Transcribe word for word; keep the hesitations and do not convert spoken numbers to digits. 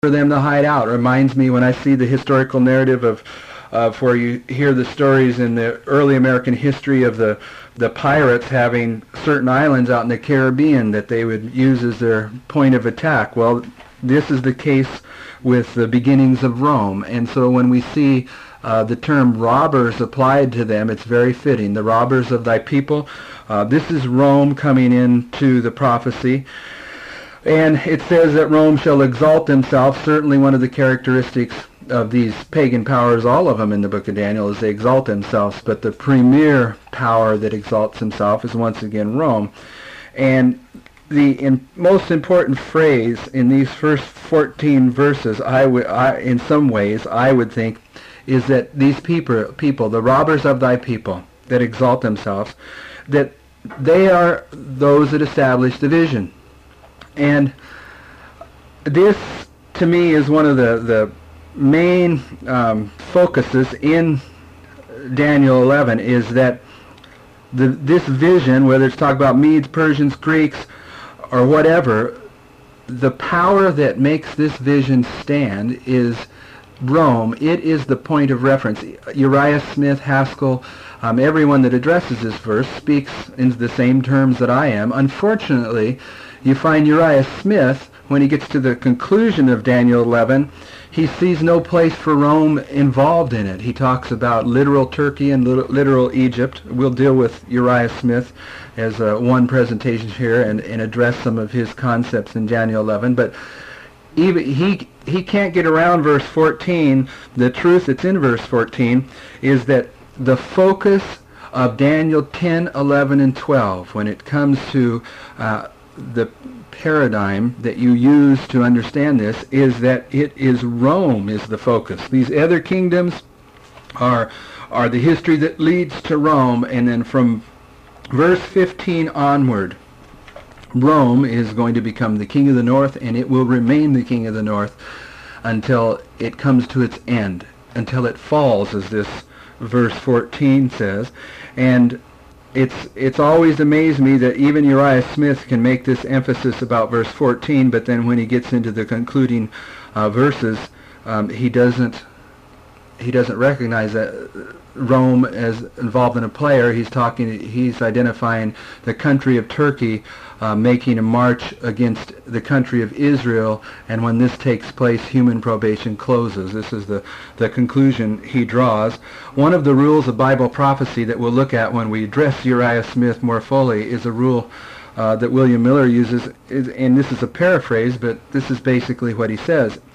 for them to hide out. It reminds me when I see the historical narrative of of where you hear the stories in the early American history of the the pirates having certain islands out in the Caribbean that they would use as their point of attack. Well, this is the case with the beginnings of Rome, and so when we see uh, the term robbers applied to them, it's very fitting. The robbers of thy people. Uh, this is Rome coming into the prophecy. And it says that Rome shall exalt himself. Certainly one of the characteristics of these pagan powers, all of them in the book of Daniel, is they exalt themselves. But the premier power that exalts himself is once again Rome. And the in most important phrase in these first fourteen verses, I would, I, in some ways, I would think, is that these people, people, the robbers of thy people that exalt themselves, that they are those that establish the vision. And this, to me, is one of the, the main um, focuses in Daniel eleven, is that the, this vision, whether it's talking about Medes, Persians, Greeks, or whatever, the power that makes this vision stand is Rome. It is the point of reference. Uriah Smith, Haskell, um, everyone that addresses this verse speaks in the same terms that I am. Unfortunately, you find Uriah Smith, when he gets to the conclusion of Daniel eleven, he sees no place for Rome involved in it. He talks about literal Turkey and literal Egypt. We'll deal with Uriah Smith as uh, one presentation here and, and address some of his concepts in Daniel eleven. But even he he can't get around verse fourteen. The truth that's in verse fourteen is that the focus of Daniel ten, eleven, and twelve, when it comes to uh, the paradigm that you use to understand this, is that it is Rome is the focus. These other kingdoms are are the history that leads to Rome, and then from verse fifteen onward, Rome is going to become the king of the north, and it will remain the king of the north until it comes to its end, until it falls, as this verse fourteen says. And It's it's always amazed me that even Uriah Smith can make this emphasis about verse fourteen, but then when he gets into the concluding uh, verses, um, he doesn't he doesn't recognize that Rome as involved in a player. He's talking. He's identifying the country of Turkey uh, making a march against the country of Israel, and when this takes place, human probation closes. This is the the conclusion he draws. One of the rules of Bible prophecy that we'll look at when we address Uriah Smith more fully is a rule uh, that William Miller uses, is, and this is a paraphrase, but this is basically what he says.